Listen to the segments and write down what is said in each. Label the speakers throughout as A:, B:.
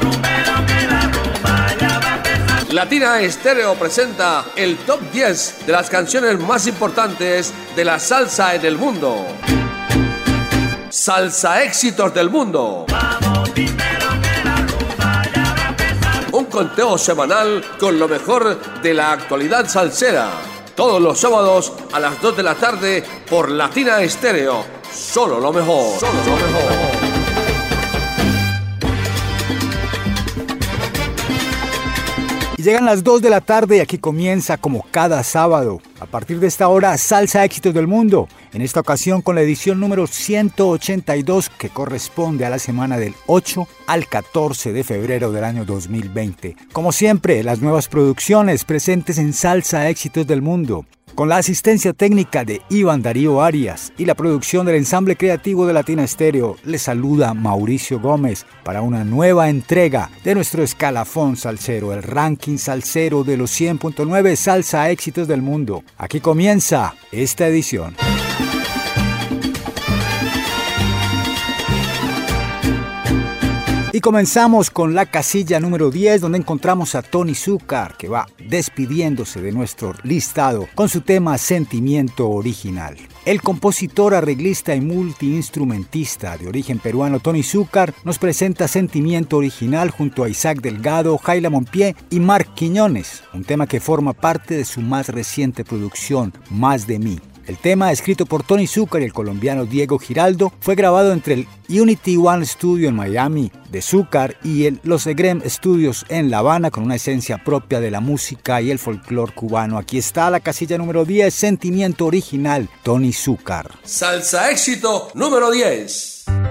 A: Latina Estéreo presenta el Top 10 de las canciones más importantes de la salsa en el mundo. Salsa éxitos del mundo. Un conteo semanal con lo mejor de la actualidad salsera. Todos los sábados a las 2 de la tarde por Latina Estéreo. Solo lo mejor. Solo lo mejor.
B: Llegan las 2 de la tarde y aquí comienza como cada sábado. A partir de esta hora, Salsa Éxitos del Mundo. En esta ocasión con la edición número 182 que corresponde a la semana del 8 al 14 de febrero del año 2020. Como siempre, las nuevas producciones presentes en Salsa Éxitos del Mundo. Con la asistencia técnica de Iván Darío Arias y la producción del ensamble creativo de Latina Estéreo, les saluda Mauricio Gómez para una nueva entrega de nuestro escalafón salsero, el ranking salsero de los 100.9 Salsa Éxitos del Mundo. Aquí comienza esta edición. Y comenzamos con la casilla número 10, donde encontramos a Tony Zúcar, que va despidiéndose de nuestro listado con su tema Sentimiento Original. El compositor, arreglista y multiinstrumentista de origen peruano Tony Zúcar nos presenta Sentimiento Original junto a Isaac Delgado, Jaila Monpié y Marc Quiñones, un tema que forma parte de su más reciente producción, Más de Mí. El tema, escrito por Tony Zúcar y el colombiano Diego Giraldo, fue grabado entre el Unity One Studio en Miami de Zúcar y los Egrem Studios en La Habana, con una esencia propia de la música y el folclore cubano. Aquí está la casilla número 10, Sentimiento Original, Tony Zúcar.
A: Salsa éxito número 10.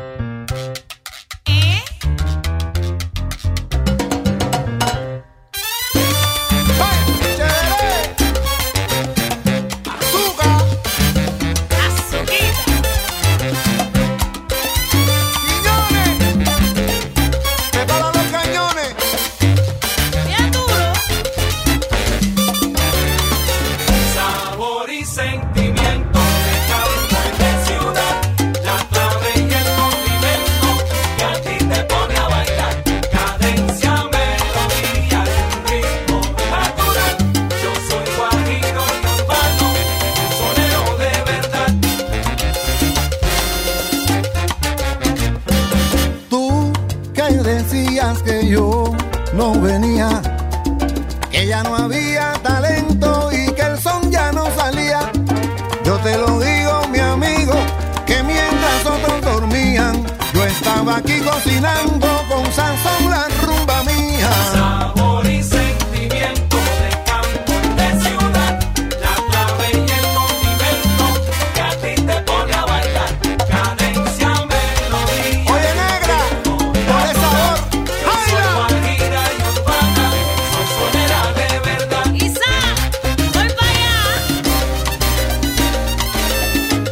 C: Que yo no venía, que ya no había talento y que el son ya no salía. Yo te lo digo, mi amigo, que mientras otros dormían, yo estaba aquí cocinando con sazón la rumba mía. Sabor y sentimiento de campo y de ciudad, la clave y el condimento que a ti te pone a bailar, cadencia, melodía. Oye, negra, por esa sabor.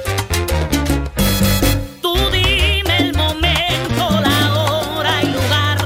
D: Tú dime el momento, la hora y lugar.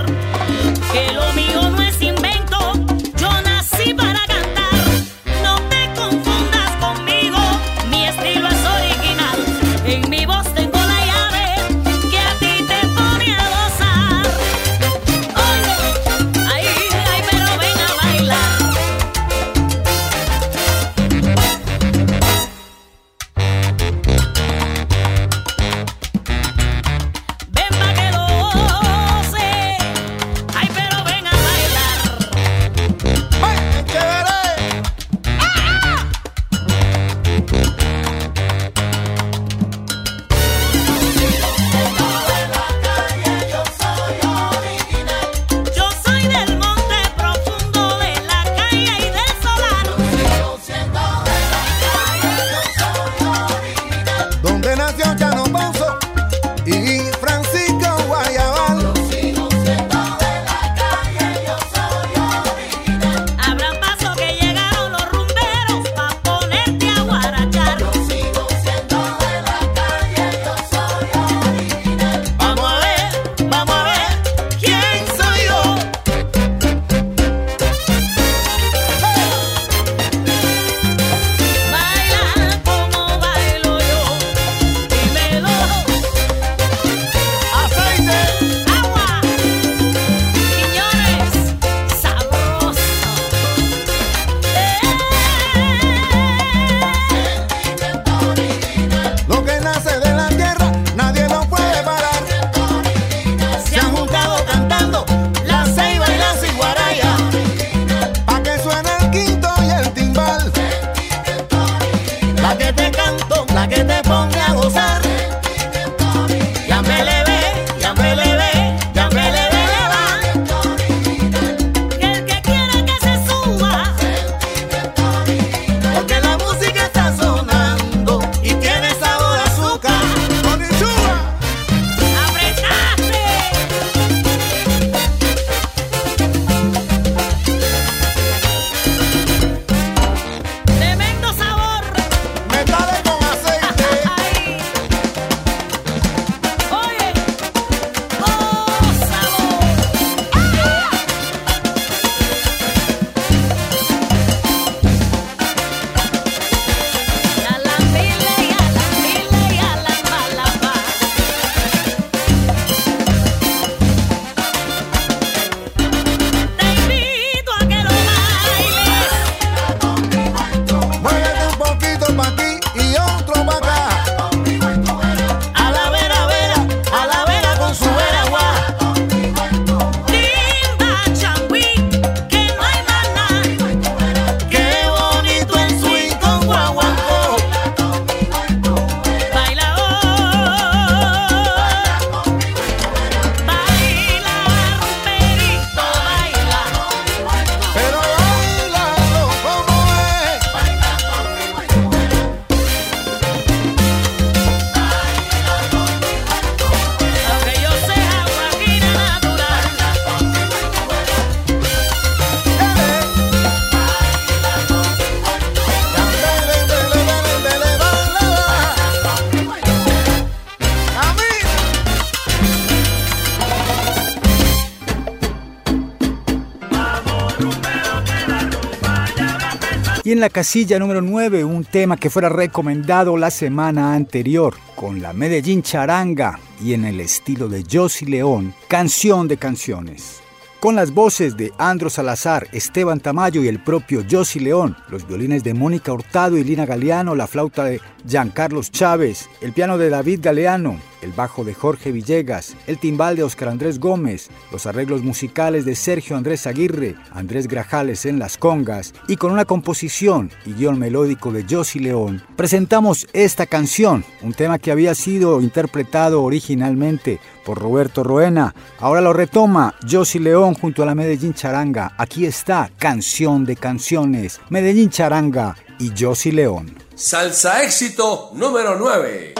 B: Y en la casilla número 9, un tema que fuera recomendado la semana anterior, con la Medellín Charanga y en el estilo de Josy León, Canción de Canciones. Con las voces de Andro Salazar, Esteban Tamayo y el propio Josy León, los violines de Mónica Hurtado y Lina Galeano, la flauta de Giancarlos Chávez, el piano de David Galeano, el bajo de Jorge Villegas, el timbal de Oscar Andrés Gómez, los arreglos musicales de Sergio Andrés Aguirre, Andrés Grajales en las congas y con una composición y guión melódico de Josy León, presentamos esta canción, un tema que había sido interpretado originalmente por Roberto Roena. Ahora lo retoma Josy León junto a la Medellín Charanga. Aquí está Canción de Canciones, Medellín Charanga y Josy León.
A: Salsa éxito número 9.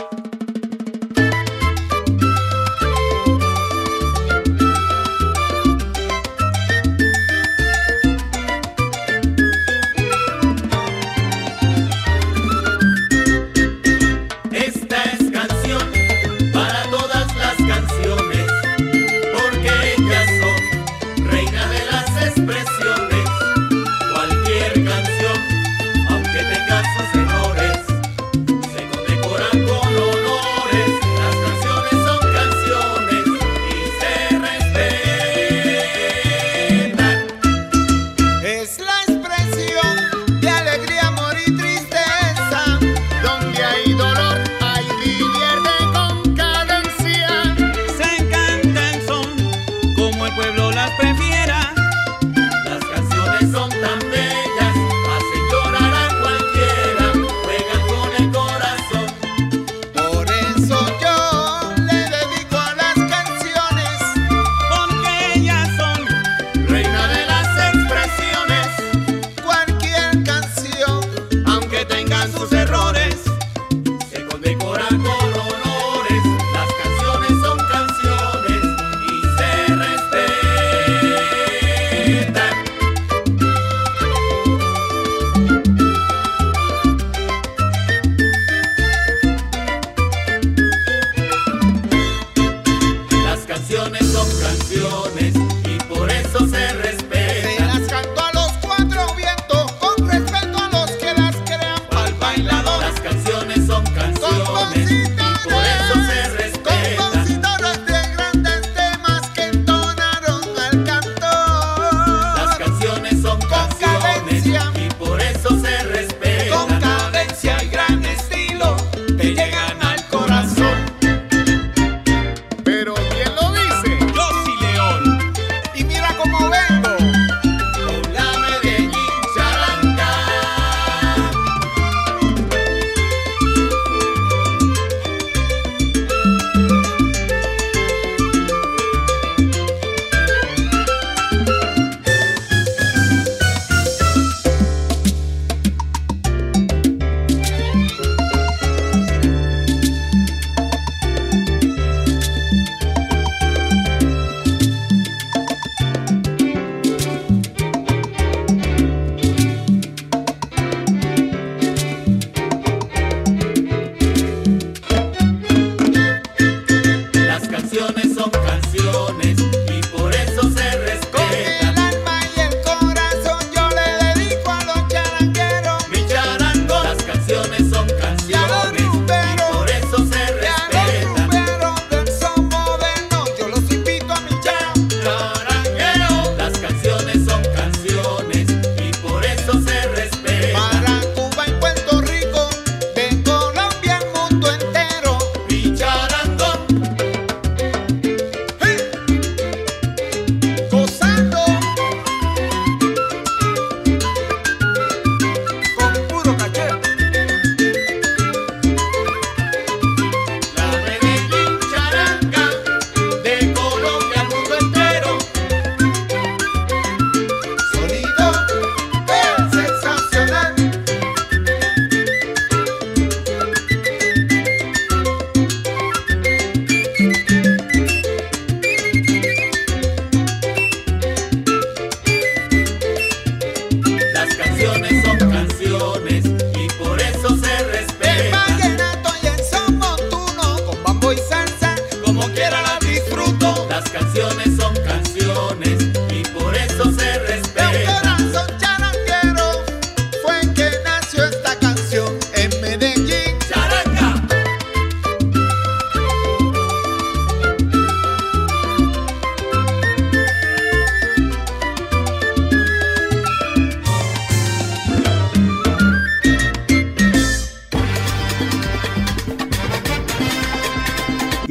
D: Con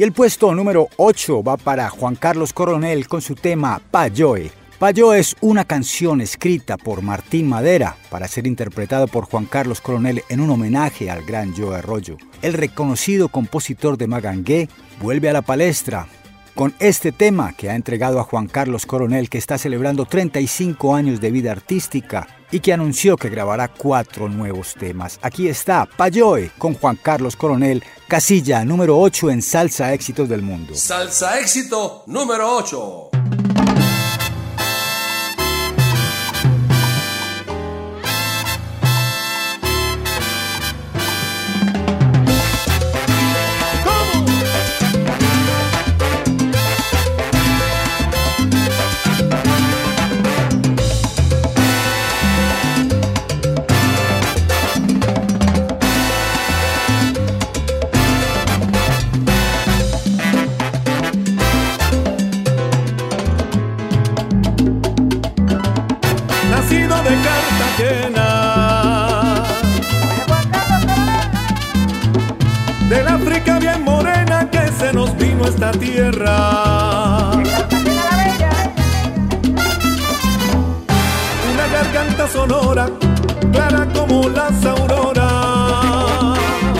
B: el puesto número 8 va para Juan Carlos Coronel con su tema Payoe. Payoe es una canción escrita por Martín Madera para ser interpretado por Juan Carlos Coronel en un homenaje al gran Joe Arroyo. El reconocido compositor de magangué vuelve a la palestra con este tema que ha entregado a Juan Carlos Coronel, que está celebrando 35 años de vida artística y que anunció que grabará 4 nuevos temas. Aquí está Payoe con Juan Carlos Coronel, casilla número 8 en Salsa Éxitos del Mundo.
A: Salsa Éxito número 8.
D: Del África bien morena que se nos vino esta tierra. Una garganta sonora, clara como las auroras,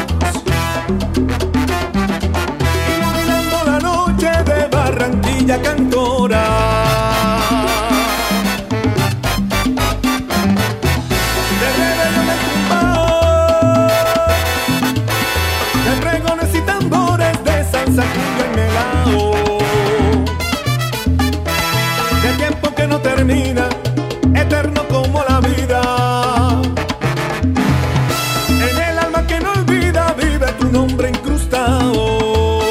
D: iluminando la noche de Barranquilla Cantora. De tiempo que no termina, eterno como la vida. En el alma que no olvida vive tu nombre incrustado.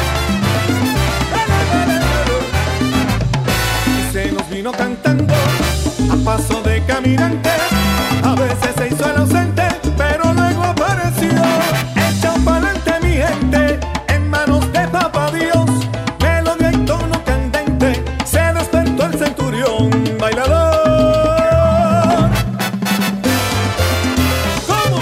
D: Y se nos vino cantando a paso de caminante. A veces se hizo el ausente, pero luego apareció. Echa pa'lante mi gente, en manos de Papá Dios. Melodía y tono candente, se despertó el centurión bailador. ¿Cómo?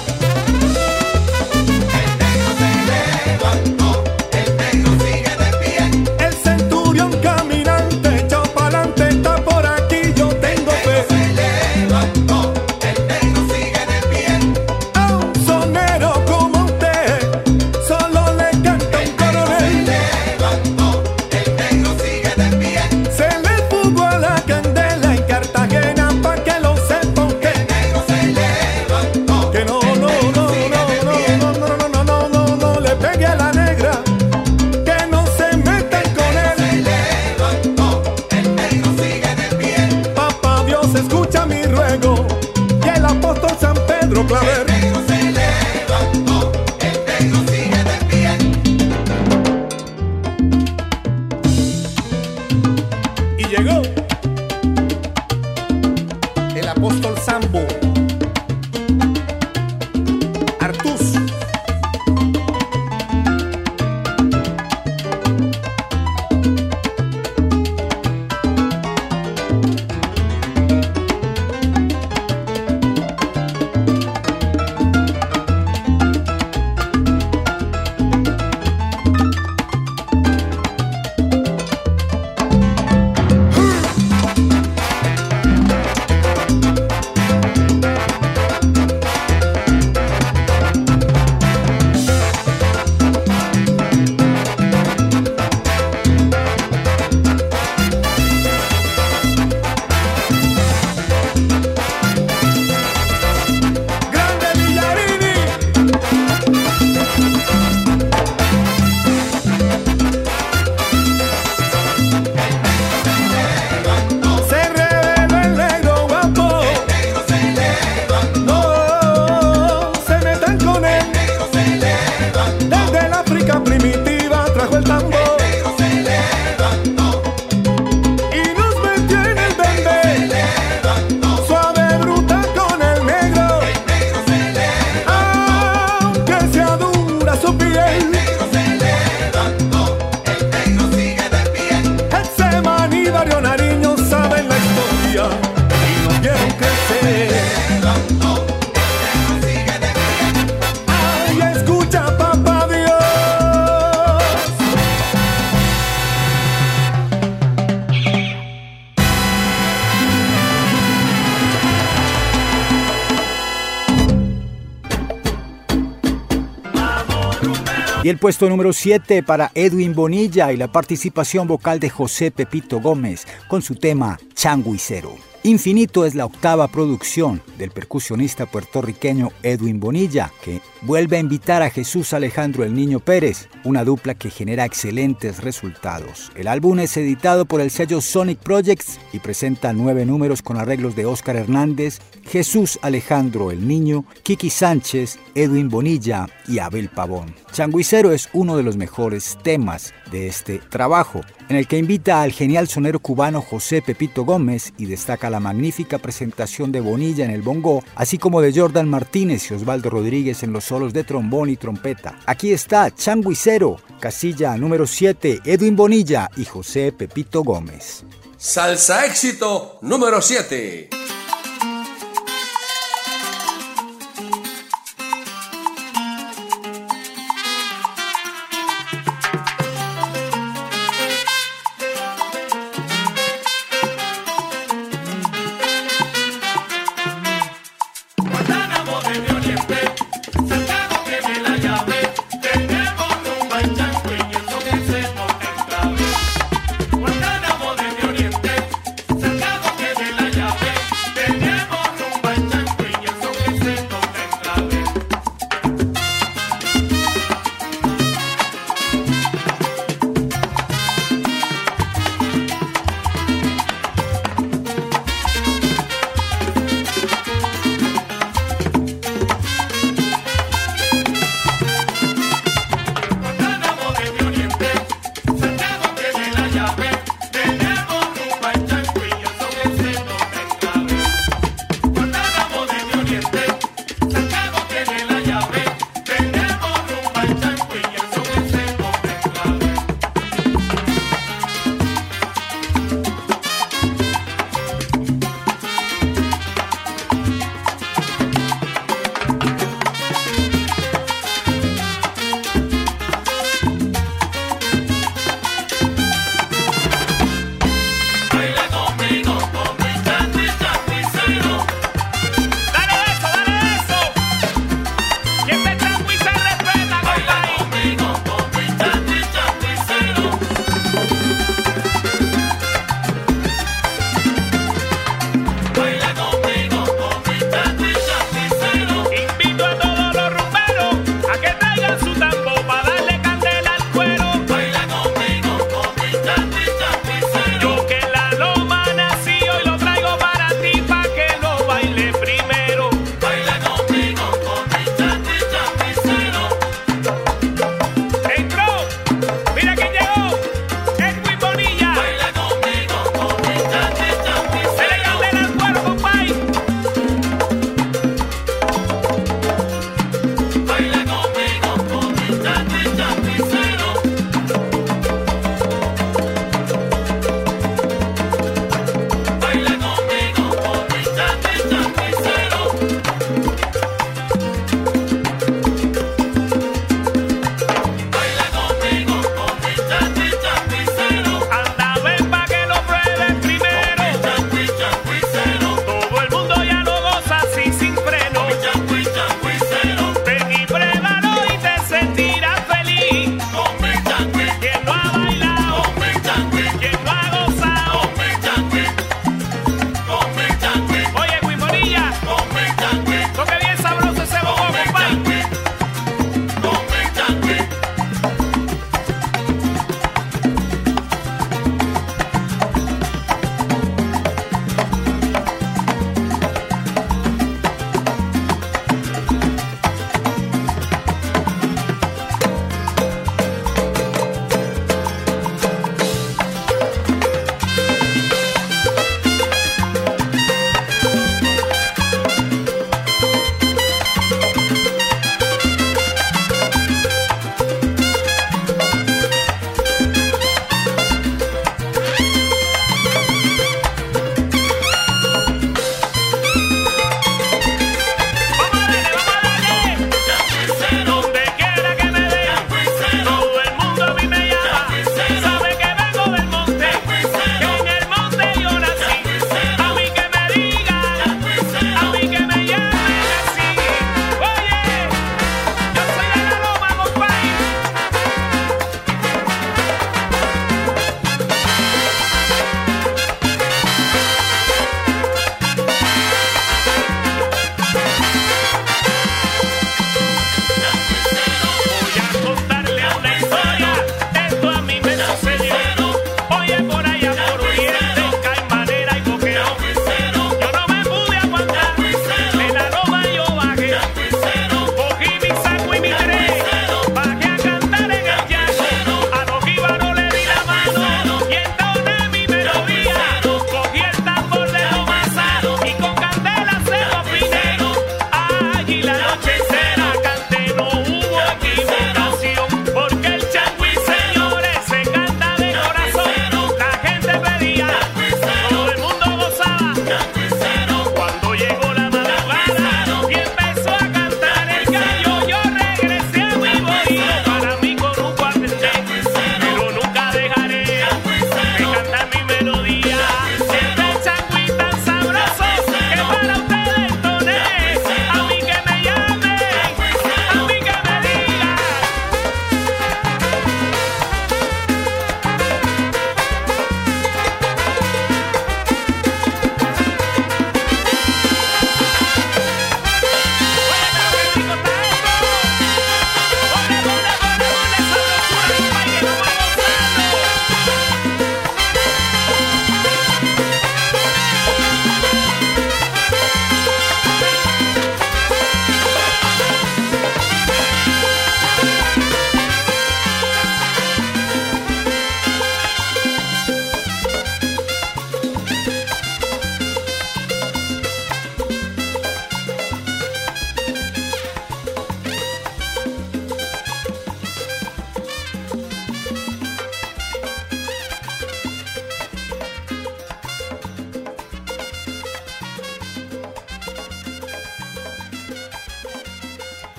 C: El negro se levantó, el negro sigue de pie.
B: Y el puesto número 7 para Edwin Bonilla y la participación vocal de José Pepito Gómez con su tema Changuicero. Infinito es la octava producción del percusionista puertorriqueño Edwin Bonilla, que vuelve a invitar a Jesús Alejandro el Niño Pérez, una dupla que genera excelentes resultados. El álbum es editado por el sello Sonic Projects y presenta 9 números con arreglos de Óscar Hernández, Jesús Alejandro el Niño, Kiki Sánchez, Edwin Bonilla y Abel Pavón. Changuicero es uno de los mejores temas de este trabajo, en el que invita al genial sonero cubano José Pepito Gómez y destaca la magnífica presentación de Bonilla en el bongo, así como de Jordan Martínez y Osvaldo Rodríguez en los solos de trombón y trompeta. Aquí está Changuicero, casilla número 7, Edwin Bonilla y José Pepito Gómez.
A: Salsa éxito número 7.
D: Guantánamo de mi oriente, cercado que de la llave.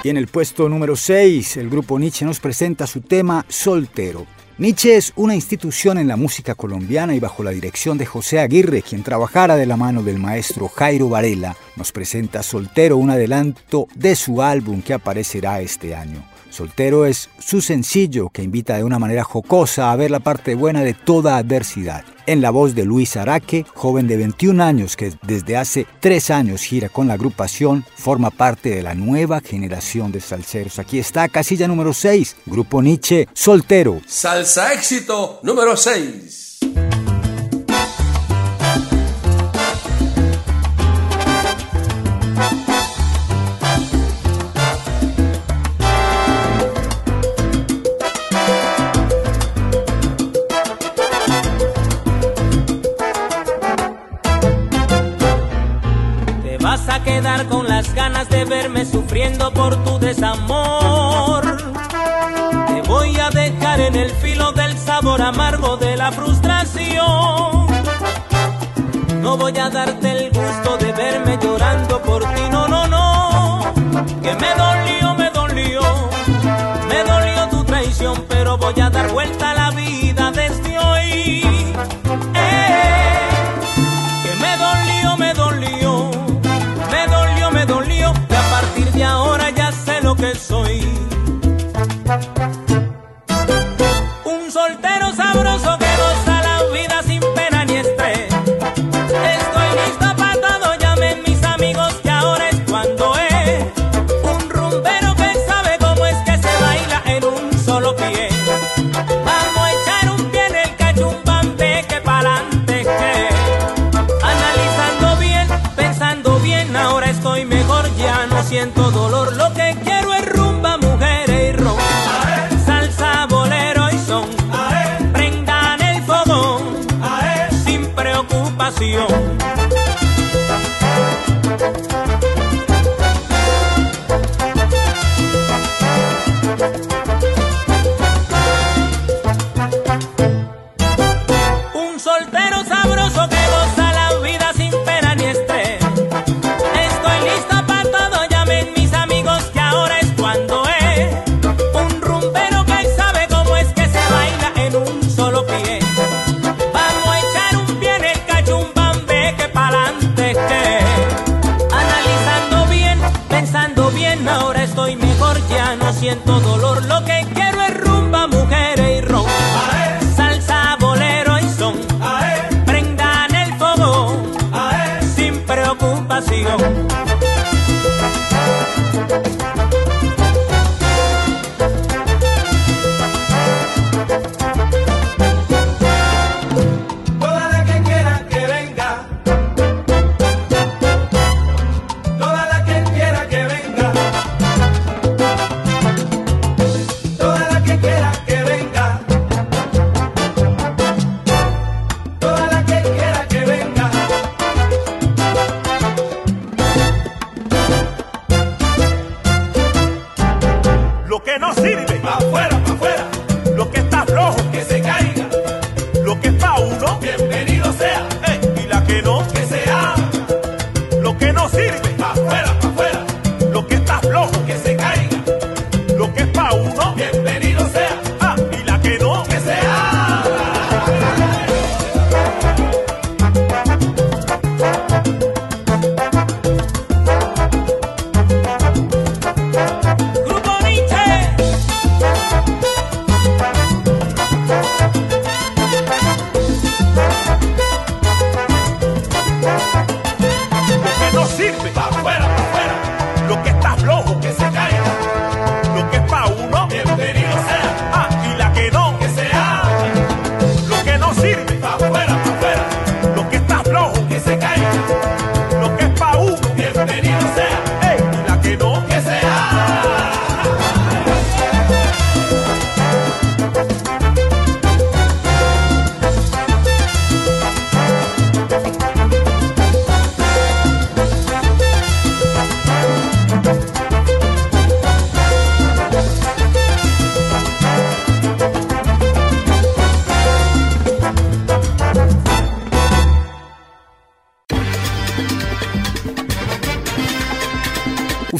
B: Y en el puesto número 6, el grupo Nietzsche nos presenta su tema Soltero. Nietzsche es una institución en la música colombiana y bajo la dirección de José Aguirre, quien trabajara de la mano del maestro Jairo Varela, nos presenta Soltero, un adelanto de su álbum que aparecerá este año. Soltero es su sencillo que invita de una manera jocosa a ver la parte buena de toda adversidad. En la voz de Luis Araque, joven de 21 años que desde hace 3 años gira con la agrupación, forma parte de la nueva generación de salseros. Aquí está, casilla número 6, Grupo Nietzsche, Soltero.
A: Salsa éxito número 6.
E: Vas a quedar con las ganas de verme sufriendo por tu desamor. Te voy a dejar en el filo del sabor amargo de la frustración. No voy a darte el gusto de verme llorando por ti, no, no, no. Que me dolió tu traición, pero voy a dar vuelta a la vida desde hoy. Que me dolió, que a partir de ahora ya sé lo que soy. Un soltero sabroso que goza la vida sin pena ni estrés. Estoy listo para todo, llamen mis amigos que ahora es cuando es. Un rumbero que sabe cómo es que se baila en un solo pie. Vamos a echar un pie en el cachumbambe que pa'lante que. Analizando bien, pensando bien, ahora estoy mejor, ya no siento dolor. Lo que quiero es rumba, mujeres y ron, salsa, bolero y son. Prendan el fogón sin preocupación. Un soltero sabroso que goza la vida sin pena ni estrés. Estoy listo para todo, llamen mis amigos que ahora es cuando es. Un rumbero que sabe cómo es que se baila en un solo pie. Vamos a echar un pie en el cachumbambe que pa'lante que. Analizando bien, pensando bien, ahora estoy mejor, ya no siento dolor. Lo que quiero es rumba, mujeres y ron, salsa, bolero y son. Prendan el fogón sin preocupación.
D: Toda la que quiera que venga, toda la que quiera que venga, toda la que quiera que venga, toda la que quiera que venga.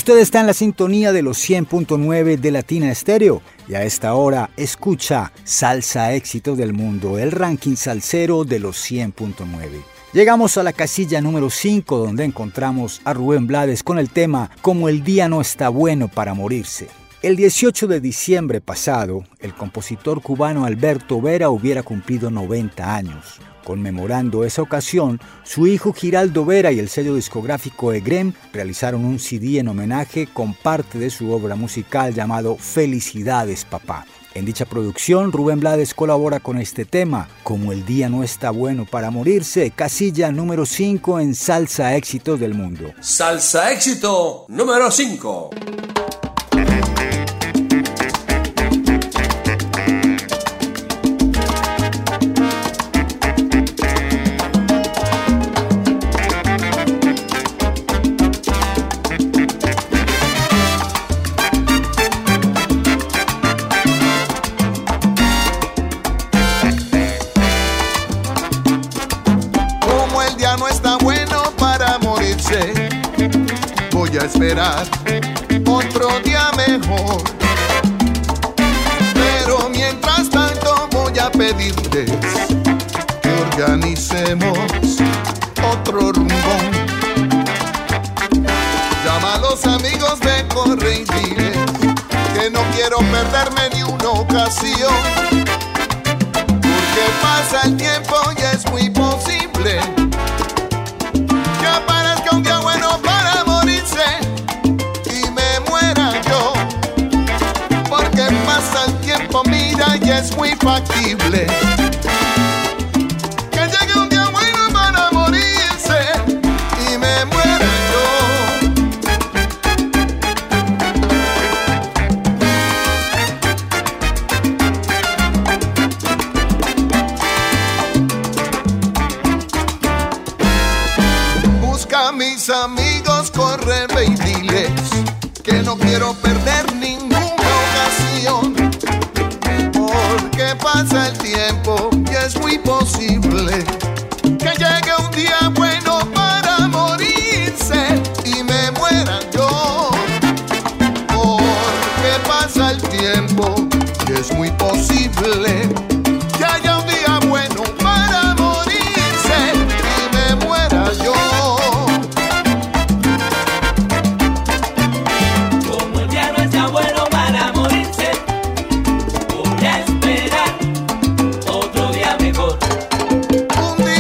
B: Usted está en la sintonía de los 100.9 de Latina Estéreo y a esta hora escucha Salsa Éxitos del Mundo, el ranking salsero de los 100.9. Llegamos a la casilla número 5, donde encontramos a Rubén Blades con el tema Como el día no está bueno para morirse. El 18 de diciembre pasado, el compositor cubano Alberto Vera hubiera cumplido 90 años. Conmemorando esa ocasión, su hijo Giraldo Vera y el sello discográfico EGREM realizaron un CD en homenaje con parte de su obra musical llamado Felicidades, Papá. En dicha producción, Rubén Blades colabora con este tema, Como el día no está bueno para morirse, casilla número 5 en Salsa Éxitos del Mundo.
A: Salsa Éxito número 5.
C: Voy a esperar otro día mejor, pero mientras tanto voy a pedirles que organicemos otro rumbón. Llama a los amigos de Corre y diles que no quiero perderme ni una ocasión, porque pasa el tiempo y es muy posible que aparezca un día bueno para morirse y me muera yo, porque pasa el tiempo, mira, y es muy factible que llegue un día bueno para morirse y me muera yo. Mis amigos, corre, ve y diles que no quiero perder ninguna ocasión, porque pasa el tiempo y es muy posible que llegue un día bueno para morirse y me muera yo, porque pasa el tiempo y es muy posible que haya un día bueno para morirse y me muera yo. Un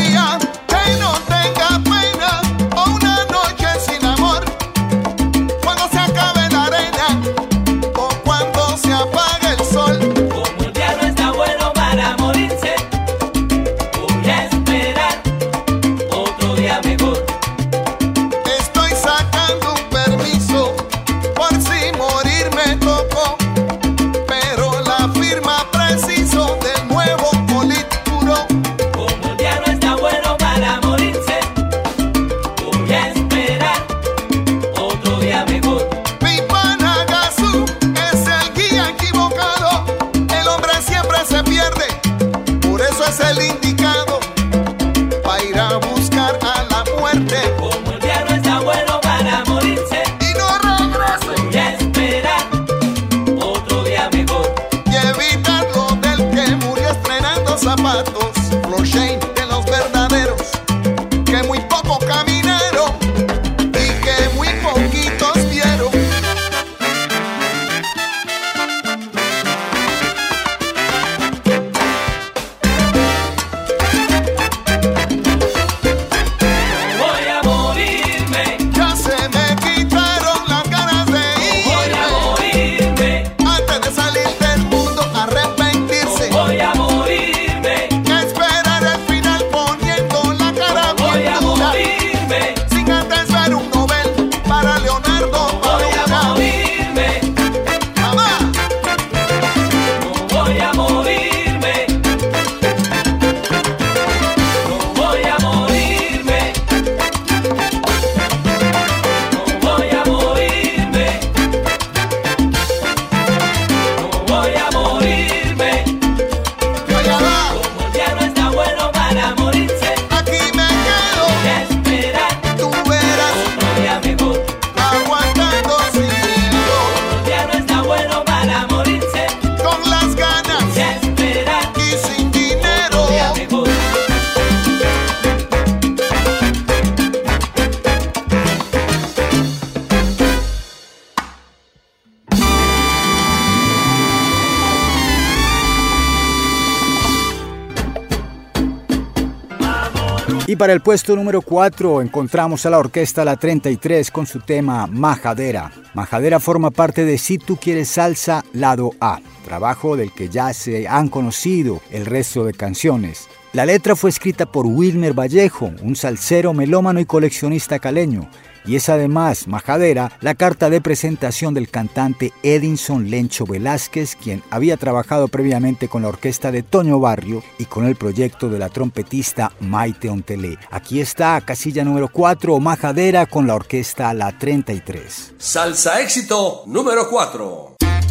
B: para el puesto número 4 encontramos a la orquesta La 33 con su tema Majadera. Majadera forma parte de Si Tú Quieres Salsa, lado A, trabajo del que ya se han conocido el resto de canciones. La letra fue escrita por Wilmer Vallejo, un salsero, melómano y coleccionista caleño, y es además, Majadera, la carta de presentación del cantante Edinson Lencho Velázquez, quien había trabajado previamente con la orquesta de Toño Barrio y con el proyecto de la trompetista Maite Ontelé. Aquí está, casilla número 4, Majadera con la orquesta La 33.
A: Salsa éxito número 4.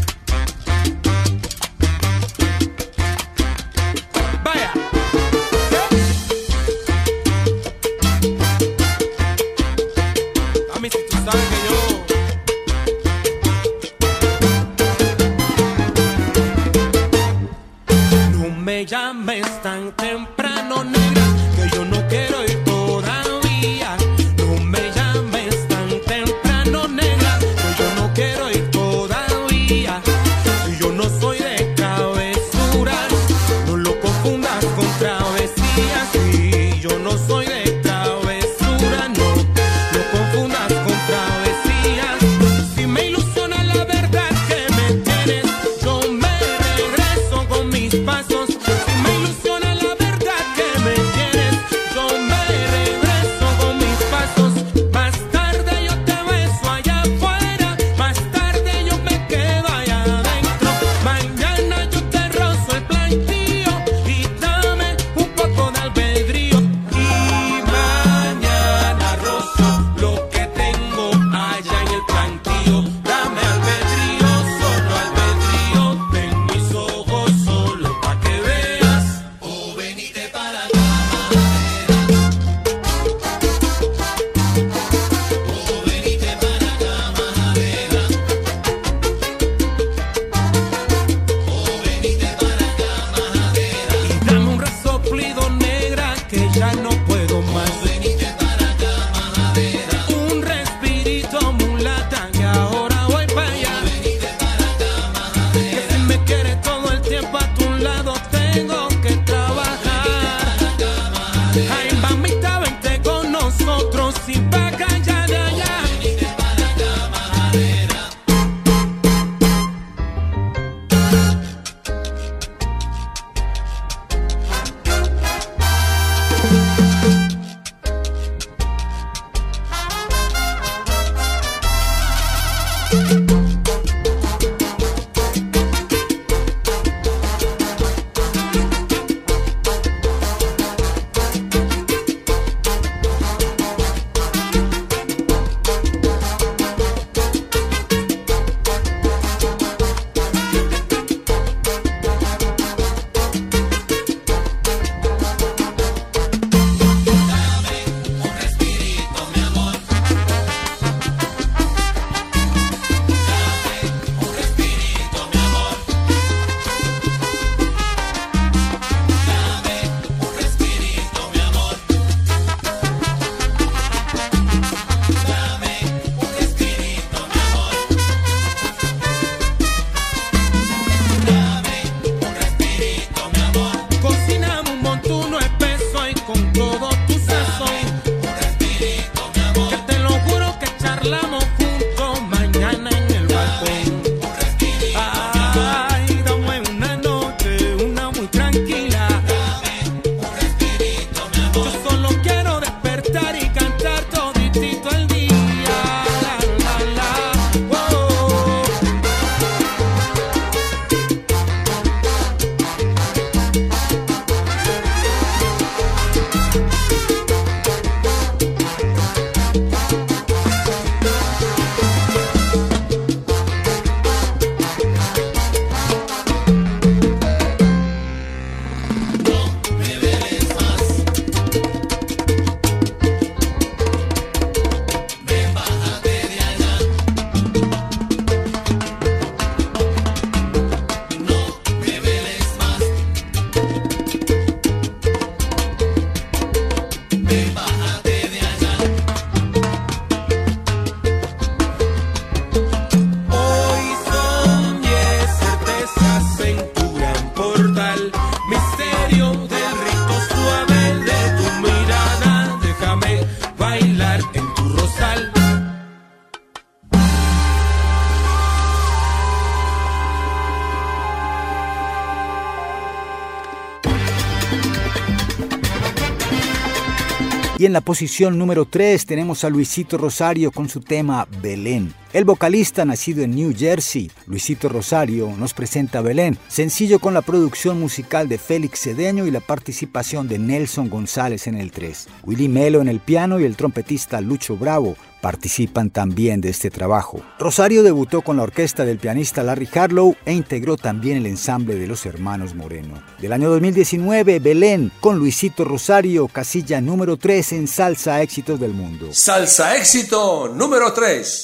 E: Me llames tan temprano, negra, que yo no quiero ir todavía. No me llames tan temprano, negra, que yo no quiero ir todavía. Yo no soy de travesuras, no lo confundas con travesías. Sí, yo no soy de travesuras, no lo confundas con travesías. Si me ilusiona la verdad que me tienes, yo me regreso con mis pasos. Misterio del rito suave de tu mirada.
B: Y en la posición número 3 tenemos a Luisito Rosario con su tema Belén. El vocalista nacido en New Jersey, Luisito Rosario, nos presenta Belén, sencillo con la producción musical de Félix Cedeño y la participación de Nelson González en el 3. Willy Melo en el piano y el trompetista Lucho Bravo participan también de este trabajo. Rosario debutó con la orquesta del pianista Larry Harlow e integró también el ensamble de los hermanos Moreno. Del año 2019, Belén con Luisito Rosario, casilla número 3 en Salsa Éxitos del Mundo.
A: Salsa Éxito número 3.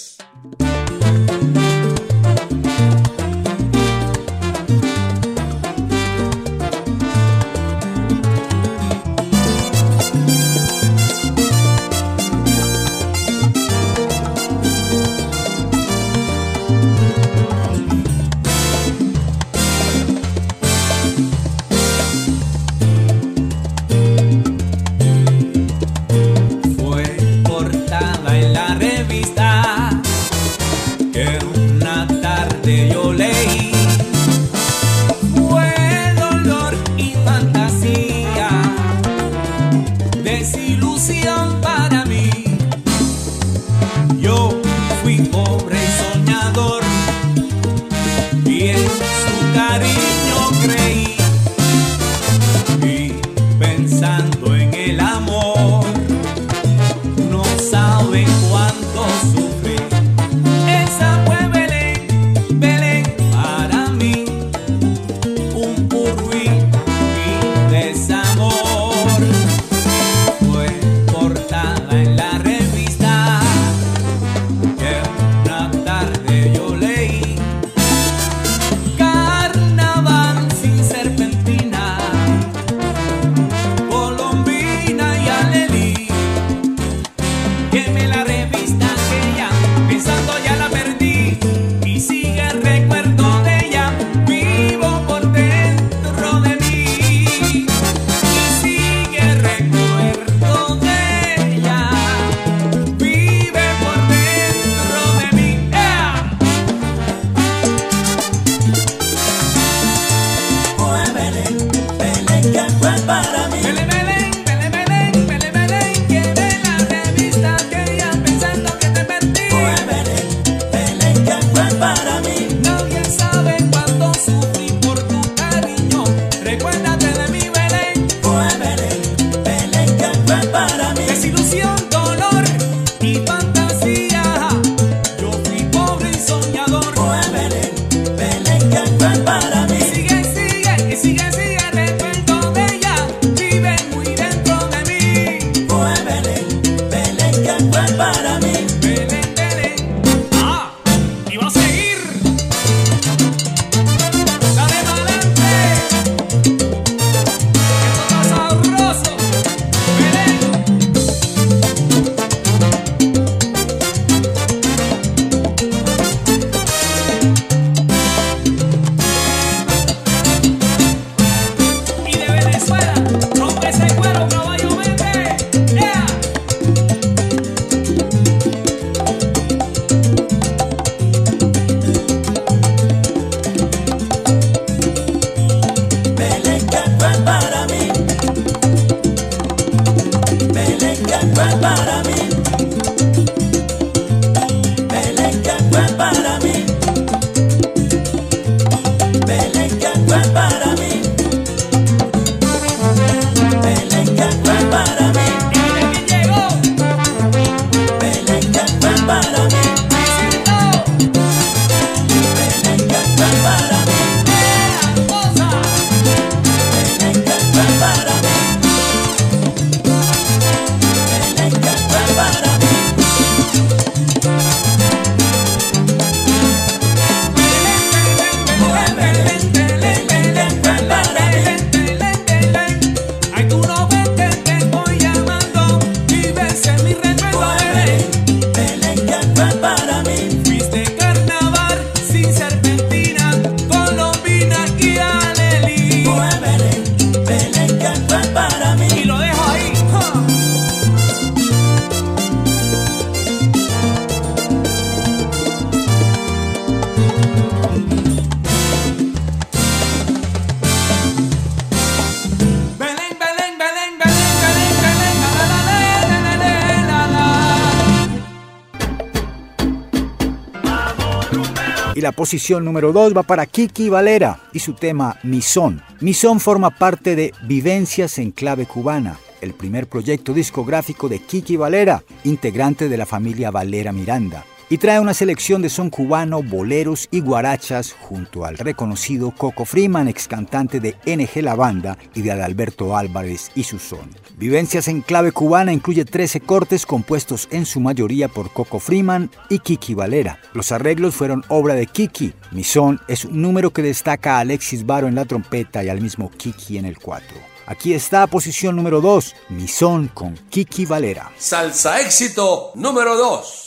B: Y la posición número 2 va para Kiki Valera y su tema Mi Son. Mi Son forma parte de Vivencias en Clave Cubana, el primer proyecto discográfico de Kiki Valera, integrante de la familia Valera Miranda, y trae una selección de son cubano, boleros y guarachas junto al reconocido Coco Freeman, ex cantante de NG La Banda, y de Adalberto Álvarez y su son. Vivencias en Clave Cubana incluye 13 cortes compuestos en su mayoría por Coco Freeman y Kiki Valera. Los arreglos fueron obra de Kiki. Mi Son es un número que destaca a Alexis Baro en la trompeta y al mismo Kiki en el 4. Aquí está posición número 2, Mi Son con Kiki Valera.
A: Salsa éxito número 2.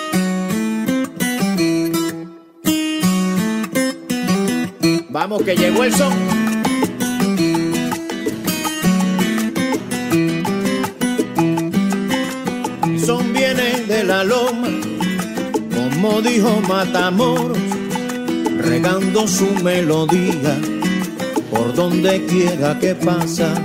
F: Vamos que llegó el son. Mi son viene de la loma, como dijo Matamoros, regando su melodía por donde quiera que pasa.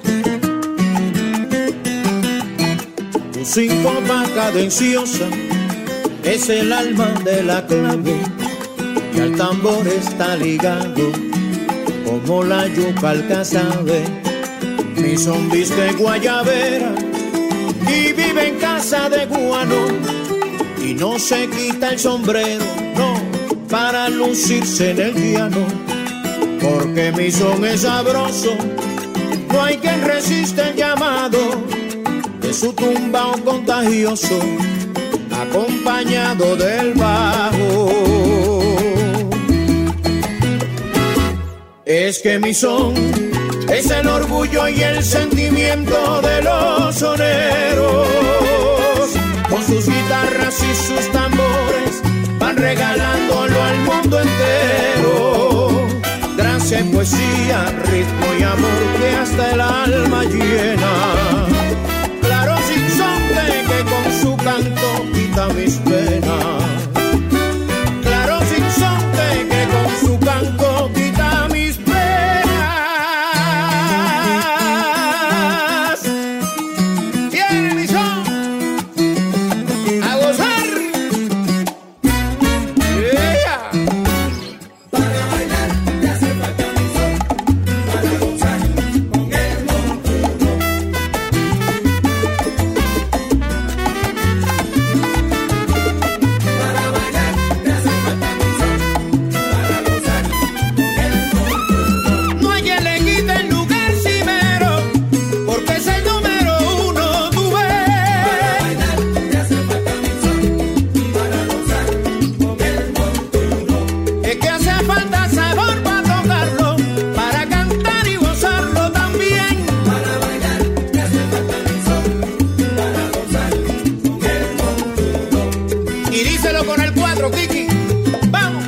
F: Tu síncopa cadenciosa es el alma de la clave, y al tambor está ligado como la yuca al casabe. Mi son viste guayabera y vive en casa de guano, y no se quita el sombrero, no, para lucirse en el llano, porque mi son es sabroso, no hay quien resista el llamado de su tumbao contagioso, acompañado del bajo. Es que mi son es el orgullo y el sentimiento de los soneros. Con sus guitarras y sus tambores van regalándolo al mundo entero. Gracia y poesía, ritmo y amor que hasta el alma llena. Claro sinsonte que con su canto quita mis penas. Claro sinsonte que con su canto quita mis penas. Tiene mi son a gozar. Yeah.
G: Para bailar te hace falta mi son, para gozar con el montuno. Para bailar te hace falta mi son, para gozar con el montuno.
F: No hay quien le quite el lugar cimero, porque es el número uno, tú
G: Para
F: ves.
G: bailar te hace falta mi son, para gozar con el montuno.
F: Es que hace falta sabor para tocarlo, para cantar y gozarlo también.
G: Para bailar te hace falta mi son, para gozar con el montuno.
F: Y díselo con el 4, Kiki. Vamos.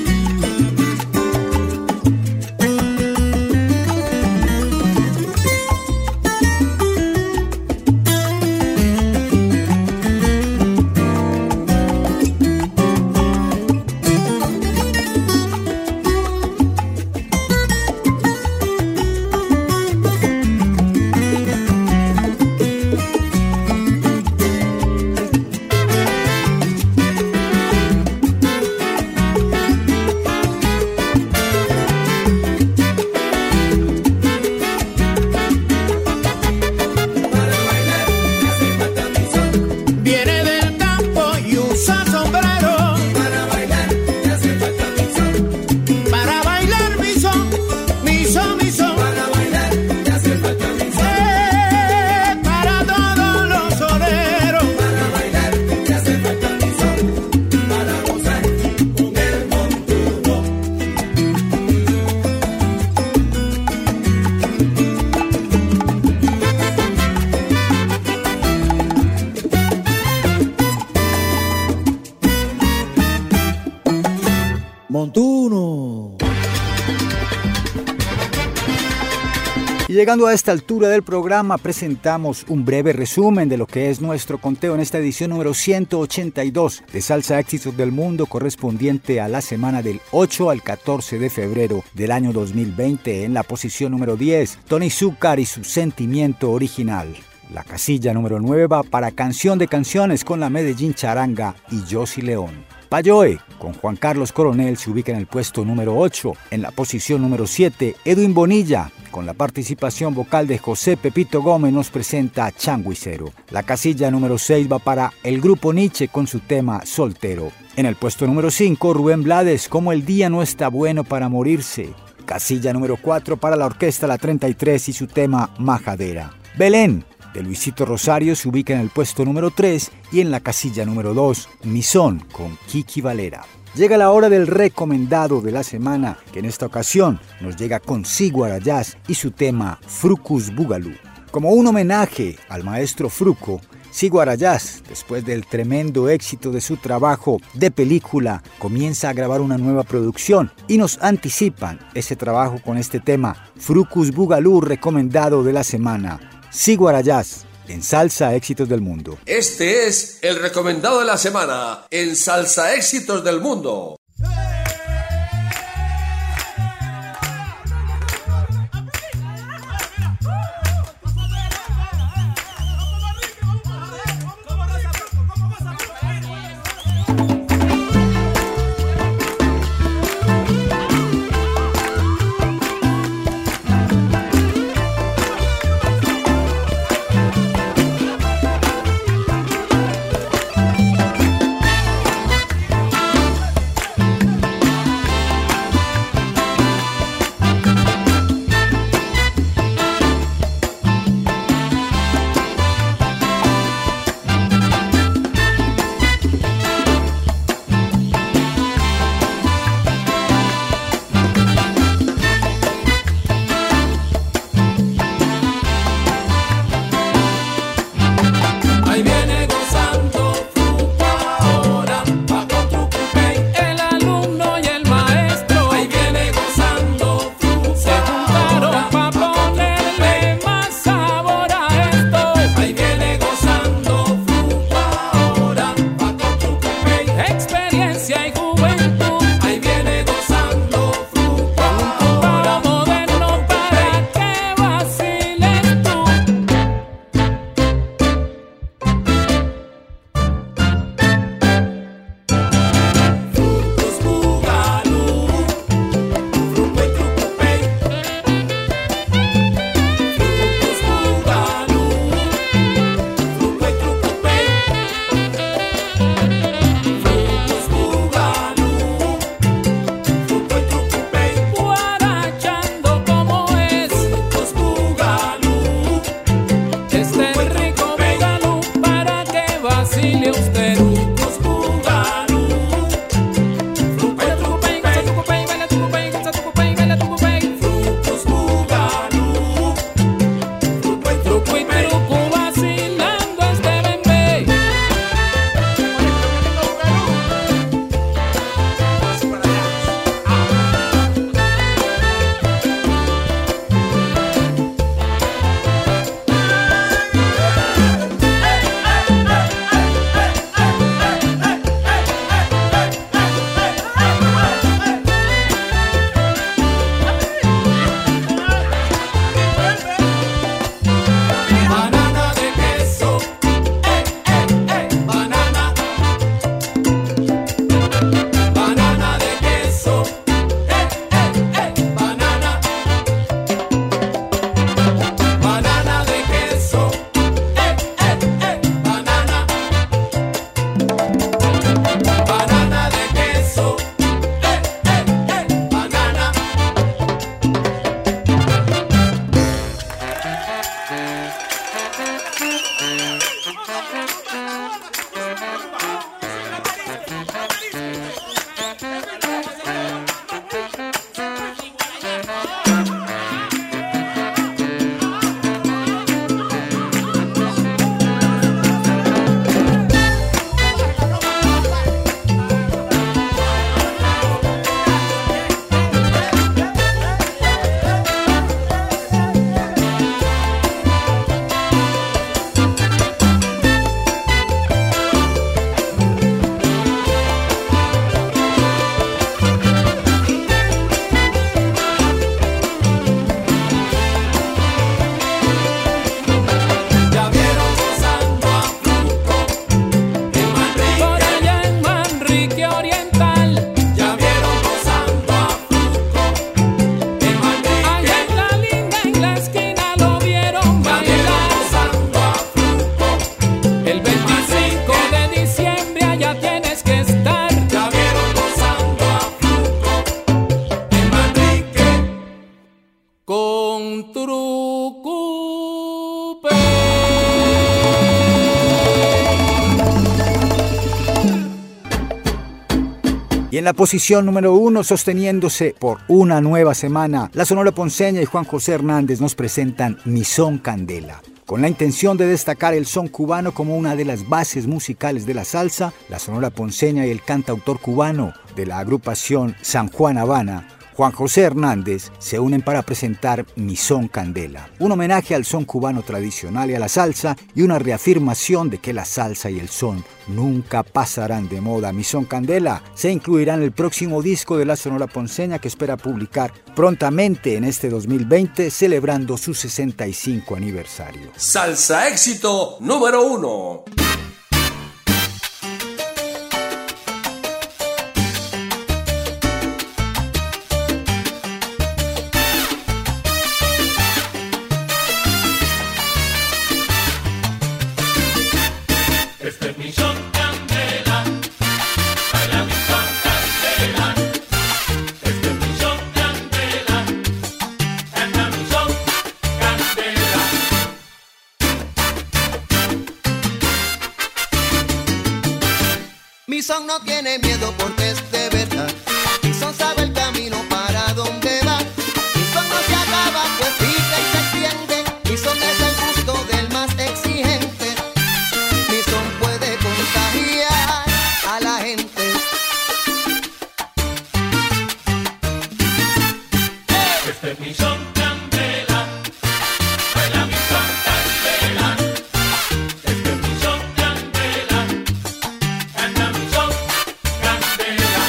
F: Viene del campo y usa sombrero,
G: Para bailar te hace falta mi son,
F: para bailar mi son, mi son, mi son.
G: para bailar te hace falta mi son,
F: Para todos los soneros.
G: para bailar te hace falta mi son, para gozar con el montuno.
F: Montuno.
B: Y llegando a esta altura del programa, presentamos un breve resumen de lo que es nuestro conteo en esta edición número 182 de Salsa Éxitos del Mundo, correspondiente a la semana del 8 al 14 de febrero del año 2020. En la posición número 10, Tony Zúcar y su Sentimiento Original. La casilla número 9 va para Canción de Canciones con la Medellín Charanga y Josie León. Payoe, con Juan Carlos Coronel, se ubica en el puesto número 8. En la posición número 7, Edwin Bonilla, con la participación vocal de José Pepito Gómez, nos presenta Changuicero. La casilla número 6 va para el grupo Nietzsche con su tema Soltero. En el puesto número 5, Rubén Blades, Como el día no está bueno para morirse. Casilla número 4 para la orquesta La 33 y su tema Majadera. Belén, de Luisito Rosario, se ubica en el puesto número 3 y en la casilla número 2, Misón con Kiki Valera. Llega la hora del recomendado de la semana, que en esta ocasión nos llega con Ciguara Jazz y su tema Frucus Bugalú. Como un homenaje al maestro Fruco, Ciguara Jazz, después del tremendo éxito de su trabajo de película, comienza a grabar una nueva producción y nos anticipan ese trabajo con este tema Frucus Bugalú, recomendado de la semana. Ciguara Jazz, en Salsa Éxitos del Mundo.
A: Este es el recomendado de la semana en Salsa Éxitos del Mundo.
B: en la posición número 1, sosteniéndose por una nueva semana, la Sonora Ponceña y Juan José Hernández nos presentan Mi Son Candela. Con la intención de destacar el son cubano como una de las bases musicales de la salsa, la Sonora Ponceña y el cantautor cubano de la agrupación San Juan Habana, Juan José Hernández, se unen para presentar Mi Son Candela, un homenaje al son cubano tradicional y a la salsa y una reafirmación de que la salsa y el son nunca pasarán de moda. Mi Son Candela se incluirá en el próximo disco de la Sonora Ponceña que espera publicar prontamente en este 2020, celebrando su 65 aniversario.
A: Salsa éxito número 1.
G: Este es mi son candela, baila mi son candela. Este es mi son candela, canta mi son candela.
H: Mi son no tiene miedo porque es de verdad. Mi son sabe el camino para donde va. Mi son no se acaba, pues pica y se extiende. Mi son es el gusto del más exigente. Mi son puede contagiar a la gente.
G: Este es mi son candela, baila mi son candela. Este es mi son candela, canta mi son candela.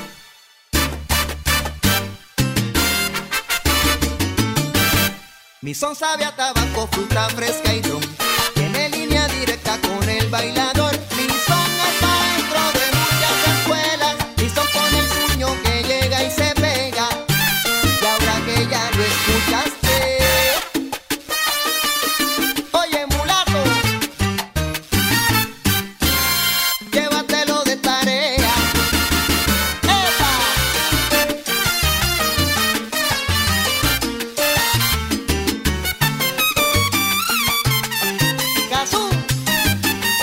H: Mi son sabe a tabaco, fruta fresca y ron. Tiene línea directa con el bailador. Mi son está dentro de muchas escuelas. Mi son con el puño que llega y se pega. Y ahora que ya lo escuchaste, oye mulato, llévatelo de tarea. ¡Epa! Cazú.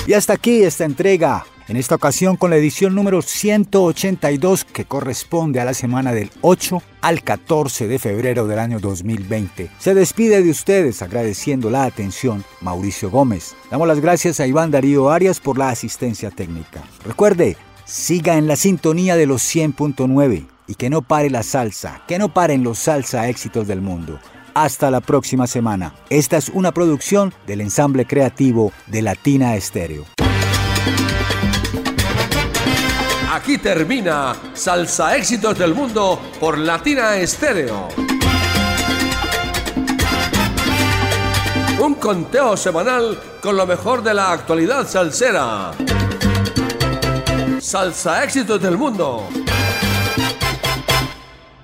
B: Y hasta aquí esta entrega, en esta ocasión con la edición número 182 que corresponde a la semana del 8 al 14 de febrero del año 2020. Se despide de ustedes agradeciendo la atención Mauricio Gómez. Damos las gracias a Iván Darío Arias por la asistencia técnica. Recuerde, siga en la sintonía de los 100.9 y que no pare la salsa, que no paren los salsa éxitos del mundo. Hasta la próxima semana. Esta es una producción del ensamble creativo de Latina Estéreo.
A: Aquí termina Salsa Éxitos del Mundo por Latina Estéreo. Un conteo semanal con lo mejor de la actualidad salsera. Salsa Éxitos del Mundo.